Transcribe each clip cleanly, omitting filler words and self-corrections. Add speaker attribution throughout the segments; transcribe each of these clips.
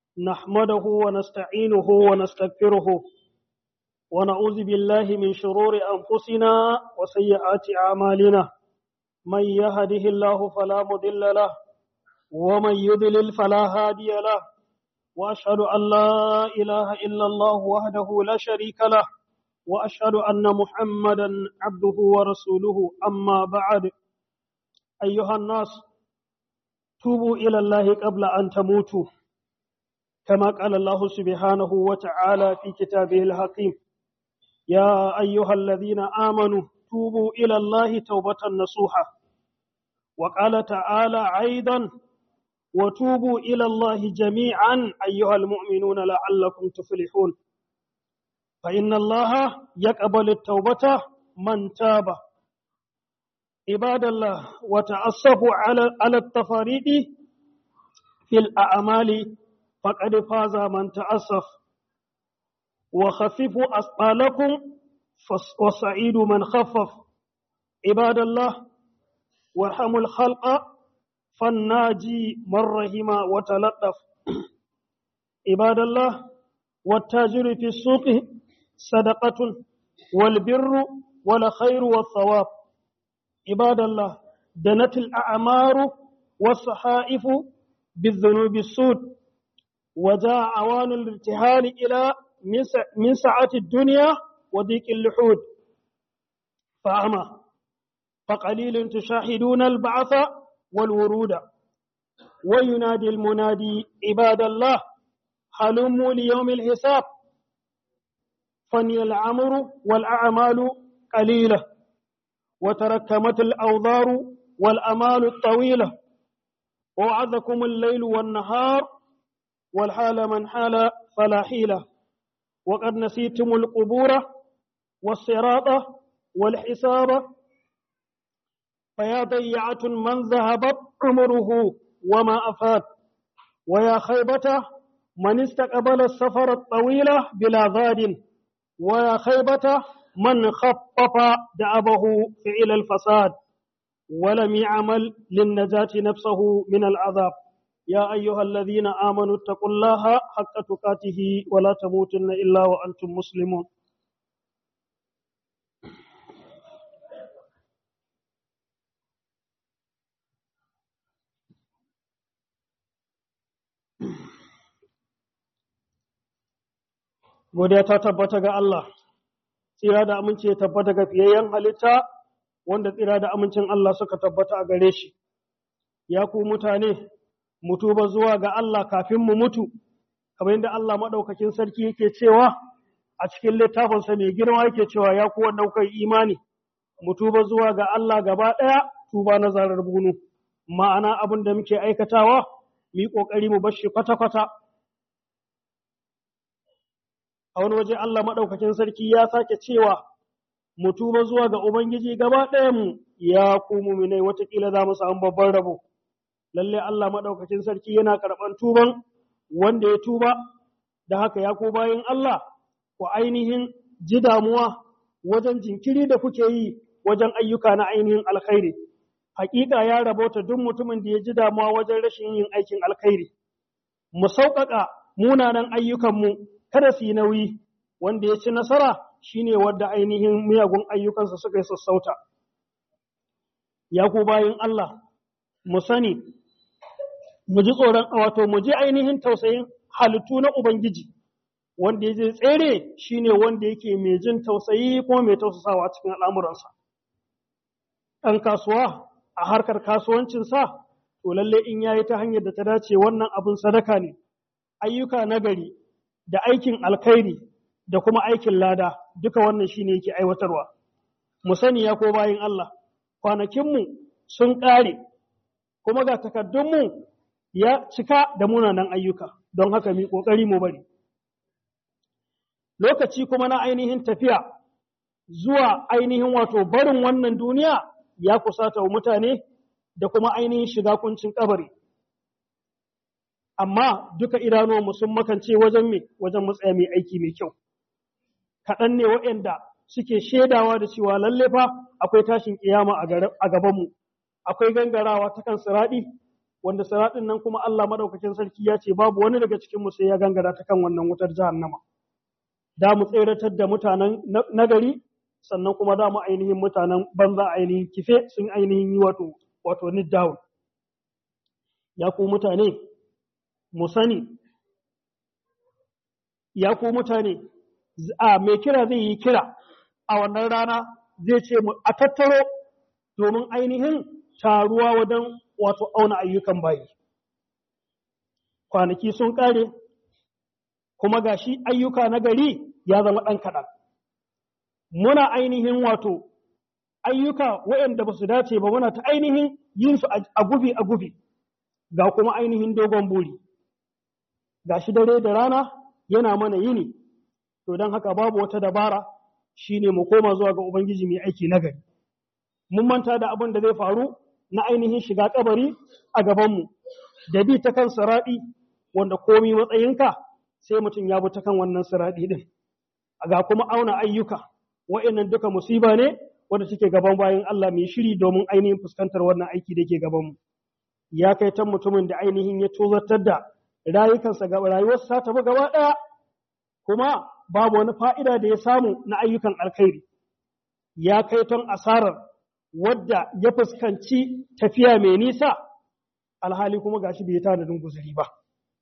Speaker 1: نحمده ونستعينه ونستغفره ونعوذ بالله من شرور أنفسنا وسيئات أعمالنا من يهده الله فلا مضل له ومن يضلل فلا هادي له وأشهد أن لا إله إلا الله وحده لا شريك له وأشهد أن محمدا عبده ورسوله أما بعد أيها الناس توبوا إلى الله قبل أن تموتوا كما قال الله سبحانه وتعالى في كتابه الحكيم يا أيها الذين آمنوا توبوا إلى الله توبة نصوحا وقال تعالى أيضا وتوبوا إلى الله جميعا أيها المؤمنون لعلكم تفلحون فإن الله يقبل التوبة من تاب عباد الله وتعصبوا على التفاريط في الأعمال فقد فاز من تعصف وخففوا أثقالكم وسعيد من خفف عباد الله وارحموا الخلق فالناجي من رحم وتلطف عباد الله والتاجر في السوق صدقة والبر والخير والثواب عباد الله دنت الأعمار والصحائف بالذنوب السود وجاء أوان الارتحال إلى من سعة الدنيا وضيق اللحود فأما فقليل تشاهدون البعث والورود وينادي المنادي عباد الله هلموا ليوم الحساب فني العمر والأعمال قليلة وتركمت الأوضار والأمال الطويلة ووعدكم الليل والنهار والحال من حال فلا حيلة وقد نسيتم القبور والصراط والحساب فيا ضيعة من ذهبت عمره وما أفاد ويا خيبة من استقبل السفر الطويل بلا ذاد ويا خيبة من خفف دعبه فعل الفساد ولم يعمل للنجاة نفسه من العذاب يا أيها الذين آمنوا اتقوا الله حق تقاته ولا تموتن إلا وأنتم مسلمون godiya ta tabbata ga Allah tsira da aminci ya tabbata ga fiyayyen halitta wanda tsira da amincin Allah suka tabbata a gare shi ya ku mutane mu tuba zuwa ga Allah kafin mu mutu kamar yadda Allah madaukakin sarki yake cewa a cikin littafinsa mai girma yake cewa ya ku wanda kuka imani mu tuba zuwa ga Allah gaba daya tuba na zarar bunu ma'ana abin da muke aikatawa mu yi kokari mu bar shi kwata-kwata a wani waje Allah maɗaukakin sarki ya sake cewa mu tuba zuwa ga Ubangiji gaba ɗayanmu ya ku muminai watakila za mu samu babban rabo. Lalle Allah maɗaukakin sarki yana karɓar tuban wanda ya tuba, da haka ya ku bayan Allah ku ainihin ji damuwa wajen jinkiri da kuke yi wajen ayyuka na ainihin alkhairi. Hakika ya rabota duk mutumin da ya ji damuwa wajen rashin yin aikin alkhairi. Mu sauƙaƙa munanan ayyukanmu kada su yi nauyi wanda ya ci nasara shine wanda ainihin miyagun ayyukansa suka yi sassauta ya ku bayin Allah mu sani mu ji tsoron wato mu ji ainihin tausayin halittu na ubangiji wanda ya je tsere shine wanda yake mai jin tausayi kuma mai tausasawa cikin al'amuransa ɗan kasuwa a harkar kasuwancinsa to lalle in yayi ta hanyar da ta dace wannan abin sadaka ne ayyuka nagari da aikin alkhairi da kuma aikin lada duka wannan shine yake aiwatarwa mu sani ya ko bayin Allah kwanakinmu sun ƙare kuma ga takaddunmu ya cika da munanan ayyuka don haka mu kokari mu bari lokaci kuma na ainihin tafiya zuwa ainihin wato barin wannan duniya ya kusata wa mutane da kuma ainihin shiga kuncin kabari amma duka idanuwanmu sun makance wajen matsaya mai aiki mai kyau. Kaɗan ne waɗanda suke shaidawa da cewa lalle fa akwai tashin kiyama a gabanmu, akwai gangarawa ta kan siraɗi, wanda siratin nan kuma Allah madaukakin sarki ya ce babu wani daga cikin mu sai ya gangara ta kan wannan wutar jahannama. Da mu tseratar da mutanen nagari, sannan kuma da mu ainihin mutanen banza ainihin kife sun ainihin yi wato need down. Ya ku mutane mu sani, ya ku mutane mai kira zai yi kira a wannan rana, zai ce mu a tattaro domin ainihin taruwa wajen wato auna ayyukan bayi. Kwanaki sun ƙare, kuma gashi ayyuka na gari ya zama ɗan kaɗan. Muna ainihin wato ayyuka waɗanda ba su dace ba, muna ta ainihin yin su a gubi, ga kuma ainihin dogon buri. Gashi dare da rana yana mana yini, to don haka babu wata dabara shine mu koma zuwa ga Ubangiji mai aiki na gari. Mun manta da abin da zai faru na ainihin shiga kabari a gabanmu, da bi ta kan siraɗi, wanda komi matsayinka sai mutum ya bi ta kan wannan siraɗi ɗin. Ga kuma auna ayyuka, wa'annan duka musiba ne wanda take gaban bayan Allah, mai shiri domin ainihin fuskantar wannan aiki da ke gabanmu. Ya kai tan mutumin da ainihin ya tozartar da rayukansa, rayuwarsa ta bi gaba ɗaya, kuma babu wani fa'ida da ya samu na ayyukan alkhairi. Ya kai ton asarar wadda ya fuskanci tafiya mai nisa, alhali kuma gashi bai tanadin guzuri ba.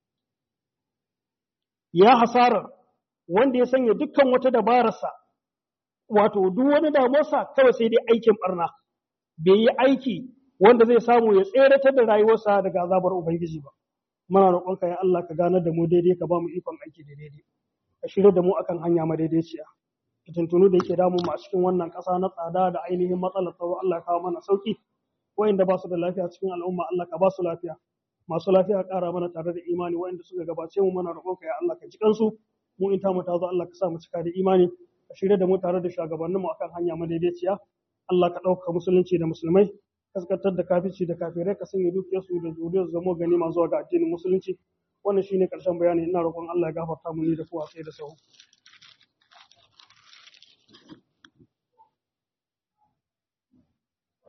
Speaker 1: Ya hasarar wanda ya sanya dukkan wata dabararsa, wato duk wani damuwarsa kawai sai dai aikin barna, bai yi aiki wanda zai samu ya tseratar da rayuwarsa daga azabar Ubangiji ba. Muna roƙonka ya Allah ka ganar da mu daidai, ka ba mu ikon aiki da daidai, ka shirya da mu akan hanya madaidaiciya. Fitintunu da yake damu mu a cikin wannan ƙasa na tsada da ainihin matsalar tsaro, Allah kawo mana sauki. Wa'inda ba su da lafiya cikin al'umma, Allah ka ba su lafiya. Masu lafiya ƙara mana tare da imani, wa'inda suka gabace mu, muna roƙonka ya Allah ka ji kansu. Mu in ta mu ta zo, Allah ka sa mu cika da imani, ka shirya da mu tare da shugabannin mu akan hanya madaidaiciya. Allah ka ɗauka musulunci da musulmai, kaskantar da kafirci da kafirai, ka sanya dukiyarsu da zuriyarsu zamo ganima zuwa ga addinin musulunci. Wannan shine ƙarshen bayani. Ina roƙon Allah ya gafarta mu ni da kowa sai da sahu.